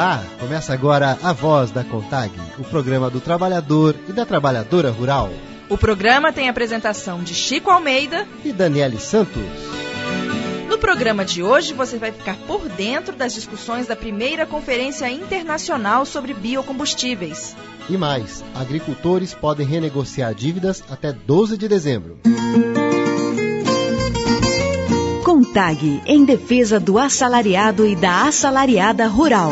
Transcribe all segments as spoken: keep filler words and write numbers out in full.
Olá, começa agora A Voz da CONTAG, o programa do trabalhador e da trabalhadora rural. O programa tem a apresentação de Chico Almeida e Daniele Santos. No programa de hoje você vai ficar por dentro das discussões da primeira Conferência Internacional sobre Biocombustíveis. E mais, agricultores podem renegociar dívidas até doze de dezembro. CONTAG, em defesa do assalariado e da assalariada rural.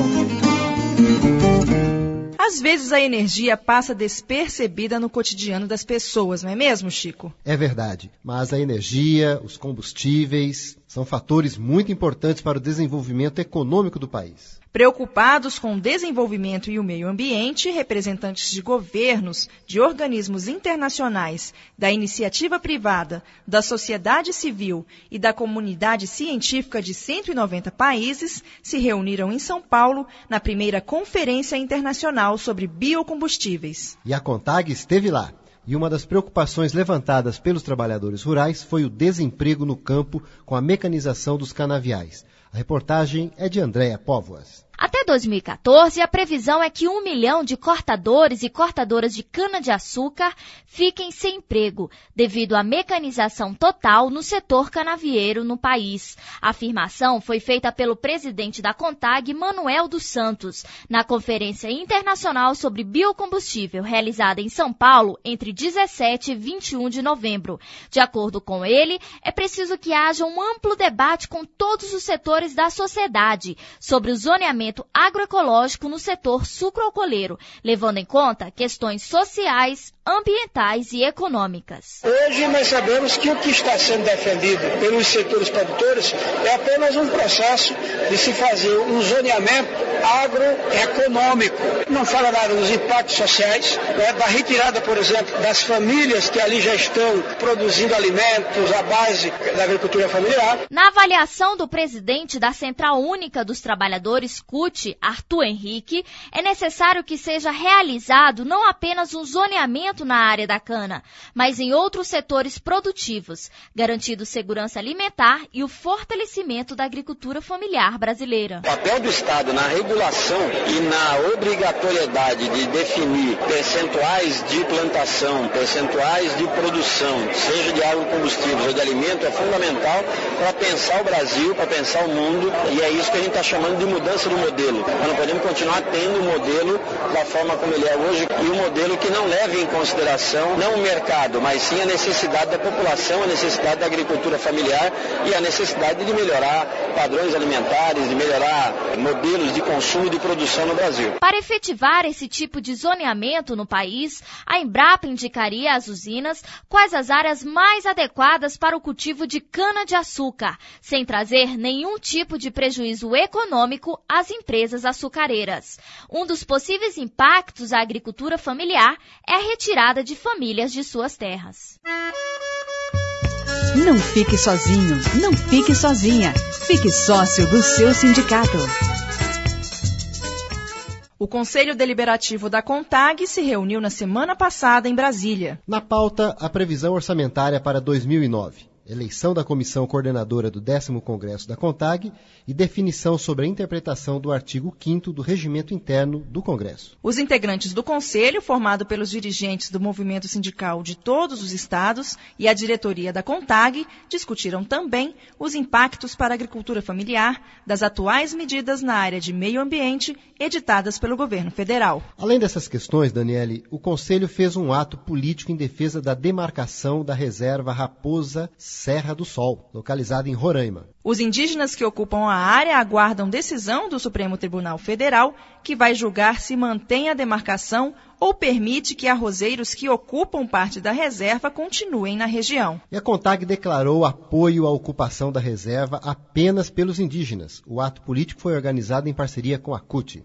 Às vezes a energia passa despercebida no cotidiano das pessoas, não é mesmo, Chico? É verdade, mas a energia, os combustíveis, são fatores muito importantes para o desenvolvimento econômico do país. Preocupados com o desenvolvimento e o meio ambiente, representantes de governos, de organismos internacionais, da iniciativa privada, da sociedade civil e da comunidade científica de cento e noventa países se reuniram em São Paulo na primeira Conferência Internacional sobre Biocombustíveis. E a CONTAG esteve lá. E uma das preocupações levantadas pelos trabalhadores rurais foi o desemprego no campo com a mecanização dos canaviais. A reportagem é de Andréa Póvoas. Até dois mil e quatorze, a previsão é que um milhão de cortadores e cortadoras de cana-de-açúcar fiquem sem emprego, devido à mecanização total no setor canavieiro no país. A afirmação foi feita pelo presidente da CONTAG, Manuel dos Santos, na Conferência Internacional sobre Biocombustível, realizada em São Paulo entre dezessete e vinte e um de novembro. De acordo com ele, é preciso que haja um amplo debate com todos os setores da sociedade sobre o zoneamento agroecológico no setor sucroalcooleiro, levando em conta questões sociais, ambientais e econômicas. Hoje nós sabemos que o que está sendo defendido pelos setores produtores é apenas um processo de se fazer um zoneamento agroeconômico. Não fala nada dos impactos sociais, né, da retirada, por exemplo, das famílias que ali já estão produzindo alimentos à base da agricultura familiar. Na avaliação do presidente da Central Única dos Trabalhadores, C U T, Arthur Henrique, é necessário que seja realizado não apenas um zoneamento na área da cana, mas em outros setores produtivos, garantindo segurança alimentar e o fortalecimento da agricultura familiar brasileira. O papel do Estado na regulação e na obrigatoriedade de definir percentuais de plantação, percentuais de produção, seja de agrocombustíveis ou de alimento, é fundamental para pensar o Brasil, para pensar o mundo, e é isso que a gente está chamando de mudança do modelo. Nós não podemos continuar tendo o modelo da forma como ele é hoje, e um modelo que não leve em consideração não o mercado, mas sim a necessidade da população, a necessidade da agricultura familiar e a necessidade de melhorar padrões alimentares, de melhorar modelos de consumo e de produção no Brasil. Para efetivar esse tipo de zoneamento no país, a Embrapa indicaria às usinas quais as áreas mais adequadas para o cultivo de cana-de-açúcar, sem trazer nenhum tipo de prejuízo econômico às empresas açucareiras. Um dos possíveis impactos à agricultura familiar é a retirada de famílias de suas terras. Não fique sozinho, não fique sozinha. Fique sócio do seu sindicato. O Conselho Deliberativo da CONTAG se reuniu na semana passada em Brasília. Na pauta, a previsão orçamentária para dois mil e nove. Eleição da comissão coordenadora do décimo Congresso da CONTAG e definição sobre a interpretação do artigo quinto do Regimento Interno do Congresso. Os integrantes do Conselho, formado pelos dirigentes do movimento sindical de todos os estados e a diretoria da CONTAG, discutiram também os impactos para a agricultura familiar das atuais medidas na área de meio ambiente editadas pelo governo federal. Além dessas questões, Daniele, o Conselho fez um ato político em defesa da demarcação da reserva Raposa Serra do Sol, localizada em Roraima. Os indígenas que ocupam a área aguardam decisão do Supremo Tribunal Federal, que vai julgar se mantém a demarcação ou permite que arrozeiros que ocupam parte da reserva continuem na região. E a CONTAG declarou apoio à ocupação da reserva apenas pelos indígenas. O ato político foi organizado em parceria com a C U T.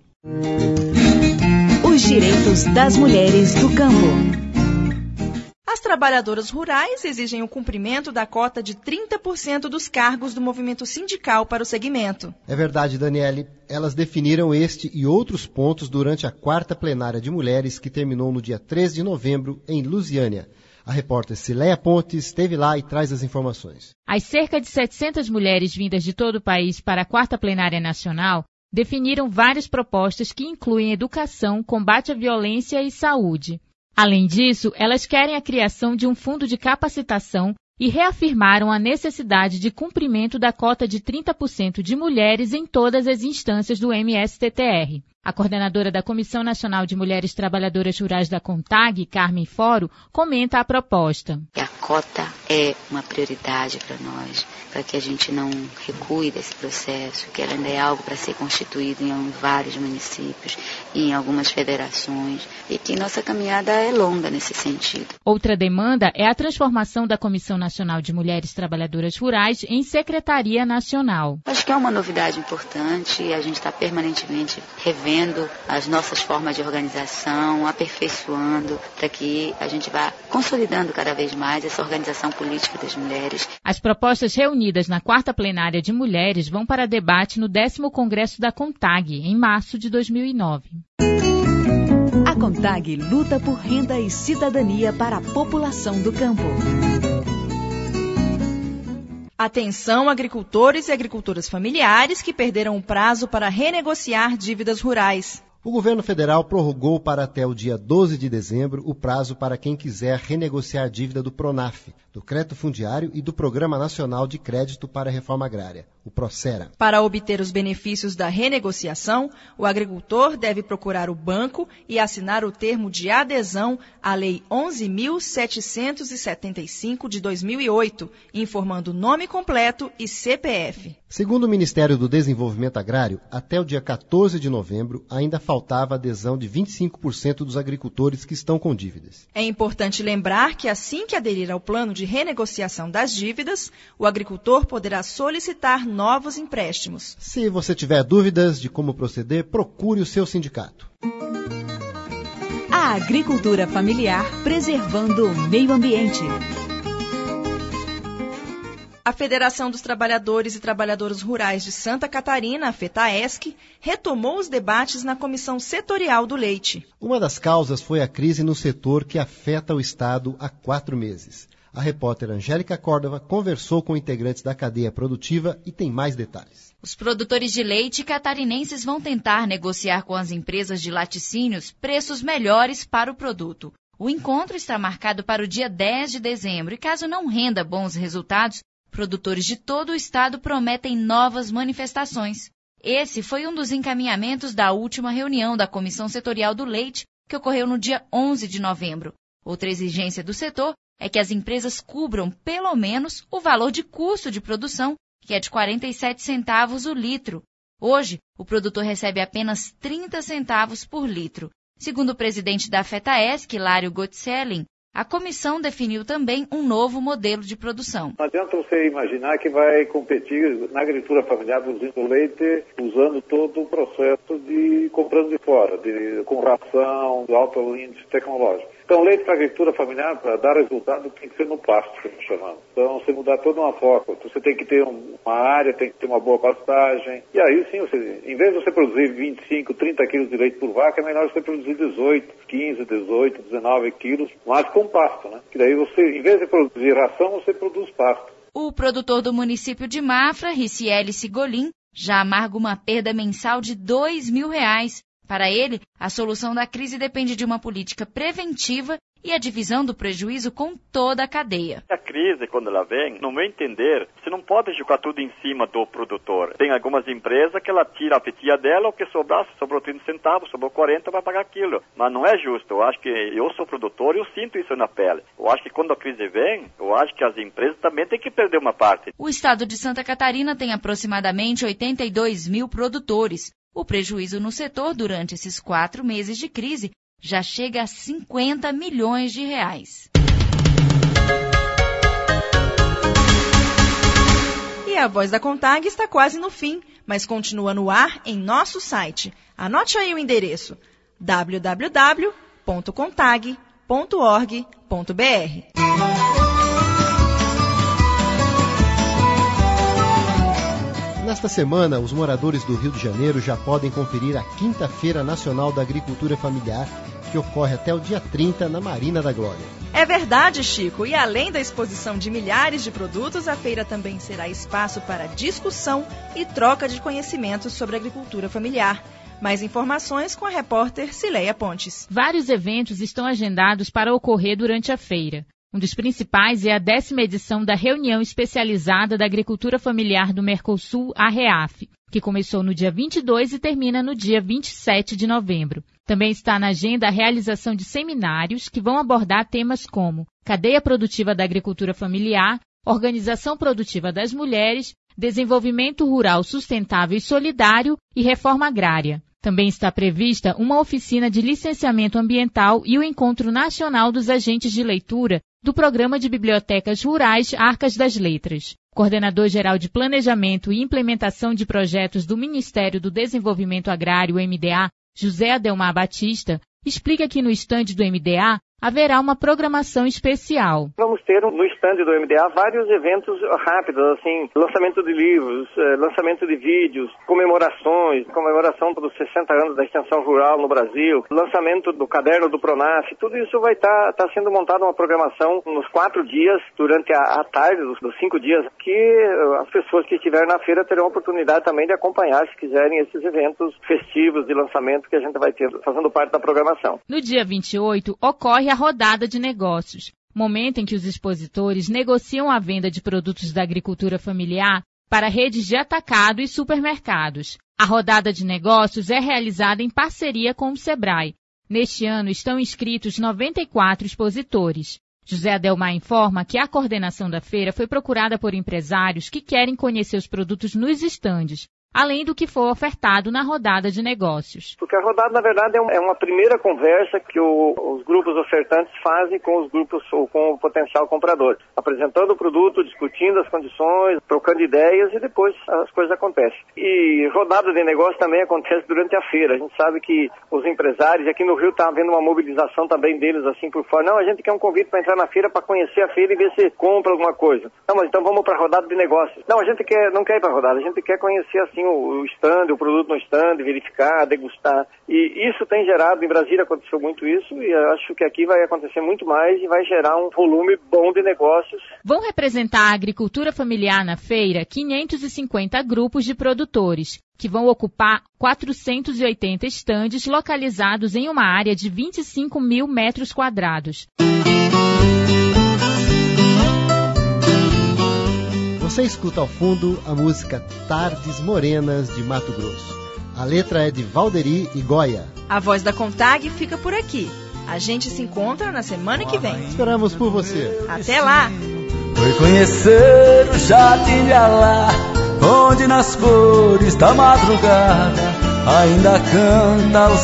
Os direitos das mulheres do campo. As trabalhadoras rurais exigem o cumprimento da cota de trinta por cento dos cargos do movimento sindical para o segmento. É verdade, Daniele. Elas definiram este e outros pontos durante a quarta plenária de mulheres que terminou no dia três de novembro em Lusiânia. A repórter Cileia Pontes esteve lá e traz as informações. As cerca de setecentas mulheres vindas de todo o país para a quarta plenária nacional definiram várias propostas que incluem educação, combate à violência e saúde. Além disso, elas querem a criação de um fundo de capacitação e reafirmaram a necessidade de cumprimento da cota de trinta por cento de mulheres em todas as instâncias do M S T T R. A coordenadora da Comissão Nacional de Mulheres Trabalhadoras Rurais da CONTAG, Carmen Foro, comenta a proposta. A cota é uma prioridade para nós, para que a gente não recue desse processo, que ela ainda é algo para ser constituído em vários municípios e em algumas federações, e que nossa caminhada é longa nesse sentido. Outra demanda é a transformação da Comissão Nacional de Mulheres Trabalhadoras Rurais em Secretaria Nacional. Acho que é uma novidade importante e a gente está permanentemente revendo as nossas formas de organização, aperfeiçoando, para que a gente vá consolidando cada vez mais essa organização política das mulheres. As propostas reunidas na quarta plenária de mulheres vão para debate no décimo Congresso da CONTAG, em março de dois mil e nove. A CONTAG luta por renda e cidadania para a população do campo. Atenção, agricultores e agricultoras familiares que perderam o prazo para renegociar dívidas rurais. O governo federal prorrogou para até o dia doze de dezembro o prazo para quem quiser renegociar dívida do PRONAF, do Crédito Fundiário e do Programa Nacional de Crédito para a Reforma Agrária, o PROCERA. Para obter os benefícios da renegociação, o agricultor deve procurar o banco e assinar o termo de adesão à Lei onze mil setecentos e setenta e cinco de dois mil e oito, informando nome completo e C P F. Segundo o Ministério do Desenvolvimento Agrário, até o dia quatorze de novembro ainda faltava adesão de vinte e cinco por cento dos agricultores que estão com dívidas. É importante lembrar que assim que aderir ao plano de renegociação das dívidas, o agricultor poderá solicitar novos empréstimos. Se você tiver dúvidas de como proceder, procure o seu sindicato. A agricultura familiar preservando o meio ambiente. A Federação dos Trabalhadores e Trabalhadoras Rurais de Santa Catarina, a FETAESC, retomou os debates na Comissão Setorial do Leite. Uma das causas foi a crise no setor que afeta o Estado há quatro meses. A repórter Angélica Córdova conversou com integrantes da cadeia produtiva e tem mais detalhes. Os produtores de leite catarinenses vão tentar negociar com as empresas de laticínios preços melhores para o produto. O encontro está marcado para o dia dez de dezembro e, caso não renda bons resultados, produtores de todo o estado prometem novas manifestações. Esse foi um dos encaminhamentos da última reunião da Comissão Setorial do Leite, que ocorreu no dia onze de novembro. Outra exigência do setor é que as empresas cubram pelo menos o valor de custo de produção, que é de quarenta e sete centavos o litro. Hoje, o produtor recebe apenas trinta centavos por litro. Segundo o presidente da FETAESC, Hilário Gotzelin, a comissão definiu também um novo modelo de produção. Não adianta você imaginar que vai competir na agricultura familiar produzindo leite usando todo o processo de comprando de fora, de, com ração, alto índice tecnológico. Então, leite para a agricultura familiar, para dar resultado, tem que ser no pasto, que nós chamamos. Então, você mudar toda uma foca. Você tem que ter uma área, tem que ter uma boa pastagem. E aí, sim, você, em vez de você produzir vinte e cinco, trinta quilos de leite por vaca, é melhor você produzir dezoito, quinze, dezoito, dezenove quilos, mas com pasto, né? Que daí você, em vez de produzir ração, você produz pasto. O produtor do município de Mafra, Ricieli Sigolin, já amarga uma perda mensal de dois mil reais. Para ele, a solução da crise depende de uma política preventiva e a divisão do prejuízo com toda a cadeia. A crise, quando ela vem, no meu entender, você não pode jogar tudo em cima do produtor. Tem algumas empresas que ela tira a fatia dela, o que sobrar, se sobrou trinta centavos, sobrou quarenta, vai pagar aquilo. Mas não é justo. Eu acho que eu sou produtor e eu sinto isso na pele. Eu acho que quando a crise vem, eu acho que as empresas também têm que perder uma parte. O estado de Santa Catarina tem aproximadamente oitenta e dois mil produtores. O prejuízo no setor durante esses quatro meses de crise já chega a cinquenta milhões de reais. E a Voz da CONTAG está quase no fim, mas continua no ar em nosso site. Anote aí o endereço: w w w ponto contag ponto org ponto b r. Nesta semana, os moradores do Rio de Janeiro já podem conferir a Quinta-feira Nacional da Agricultura Familiar, que ocorre até o dia trinta na Marina da Glória. É verdade, Chico, e além da exposição de milhares de produtos, a feira também será espaço para discussão e troca de conhecimentos sobre agricultura familiar. Mais informações com a repórter Cileia Pontes. Vários eventos estão agendados para ocorrer durante a feira. Um dos principais é a décima edição da Reunião Especializada da Agricultura Familiar do Mercosul, a REAF, que começou no dia vinte e dois e termina no dia vinte e sete de novembro. Também está na agenda a realização de seminários que vão abordar temas como cadeia produtiva da agricultura familiar, organização produtiva das mulheres, desenvolvimento rural sustentável e solidário e reforma agrária. Também está prevista uma oficina de licenciamento ambiental e o Encontro Nacional dos Agentes de Leitura do Programa de Bibliotecas Rurais Arcas das Letras. O coordenador-geral de Planejamento e Implementação de Projetos do Ministério do Desenvolvimento Agrário, M D A, José Adelmar Batista, explica que no estande do M D A haverá uma programação especial. Vamos ter no estande do M D A vários eventos rápidos, assim, lançamento de livros, lançamento de vídeos, comemorações, comemoração dos sessenta anos da extensão rural no Brasil, lançamento do caderno do Pronaf, tudo isso vai estar tá, tá sendo montada uma programação nos quatro dias, durante a, a tarde dos, dos cinco dias, que as pessoas que estiverem na feira terão a oportunidade também de acompanhar, se quiserem, esses eventos festivos de lançamento que a gente vai ter, fazendo parte da programação. No dia vinte e oito, ocorre a rodada de negócios, momento em que os expositores negociam a venda de produtos da agricultura familiar para redes de atacado e supermercados. A rodada de negócios é realizada em parceria com o Sebrae. Neste ano estão inscritos noventa e quatro expositores. José Adelmar informa que a coordenação da feira foi procurada por empresários que querem conhecer os produtos nos estandes, além do que for ofertado na rodada de negócios. Porque a rodada, na verdade, é uma primeira conversa que o, os grupos ofertantes fazem com os grupos ou com o potencial comprador, apresentando o produto, discutindo as condições, trocando ideias e depois as coisas acontecem. E rodada de negócio também acontece durante a feira. A gente sabe que os empresários, aqui no Rio está havendo uma mobilização também deles assim por fora. Não, a gente quer um convite para entrar na feira, para conhecer a feira e ver se compra alguma coisa. Não, mas então vamos para a rodada de negócios. Não, a gente quer, não quer ir para a rodada, a gente quer conhecer assim o stand, o produto no stand, verificar, degustar. E isso tem gerado, em Brasília aconteceu muito isso, e acho que aqui vai acontecer muito mais e vai gerar um volume bom de negócios. Vão representar a agricultura familiar na feira quinhentos e cinquenta grupos de produtores, que vão ocupar quatrocentos e oitenta estandes localizados em uma área de vinte e cinco mil metros quadrados. Você escuta ao fundo a música Tardes Morenas de Mato Grosso. A letra é de Valderi e Goya. A Voz da Contag fica por aqui. A gente se encontra na semana que vem. Esperamos por você. Até lá! Foi conhecer o Jardim de Alá, onde nas cores da madrugada ainda canta o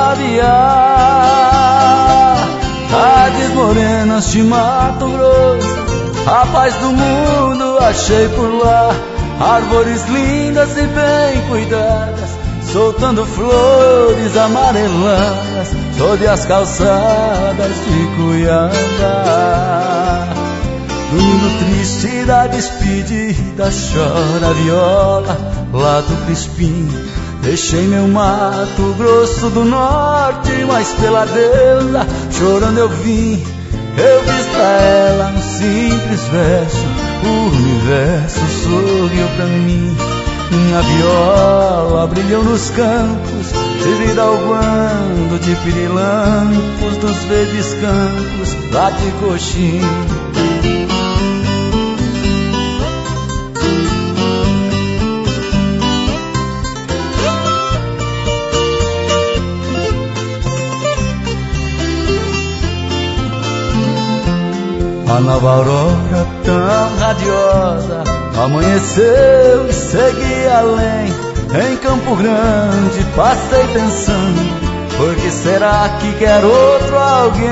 sabiá. Tardes morenas de Mato Grosso, a paz do mundo achei por lá, árvores lindas e bem cuidadas, soltando flores amarelas sob as calçadas de Cuiabá. No hino triste da despedida chora a viola lá do Crispim. Deixei meu Mato Grosso do Norte, mas pela deusa chorando eu vim. Eu fiz pra ela um simples verso, o universo sorriu pra mim. Minha viola brilhou nos campos, servida ao bando de pirilampos dos verdes campos lá de Coxim. A nova aurora tão radiosa amanheceu e segui além. Em Campo Grande passei pensando, por que será que quer outro alguém?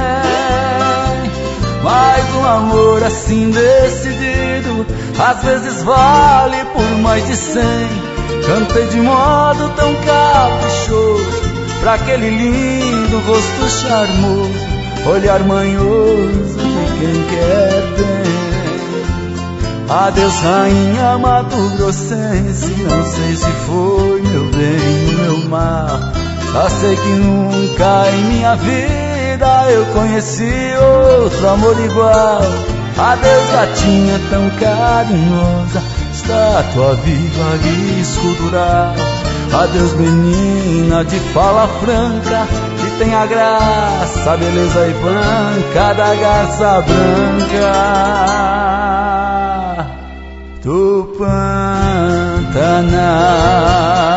Mas um amor assim decidido às vezes vale por mais de cem. Cantei de modo tão caprichoso pra aquele lindo rosto charmoso, olhar manhoso de quem quer bem. Adeus rainha Mato Grossense, não sei se foi meu bem ou meu mal, Já sei que nunca em minha vida eu conheci outro amor igual. Adeus, gatinha tão carinhosa, estátua viva e escultural. Adeus, menina de fala franca, que tem a graça, a beleza e branca da garça branca do Pantanal.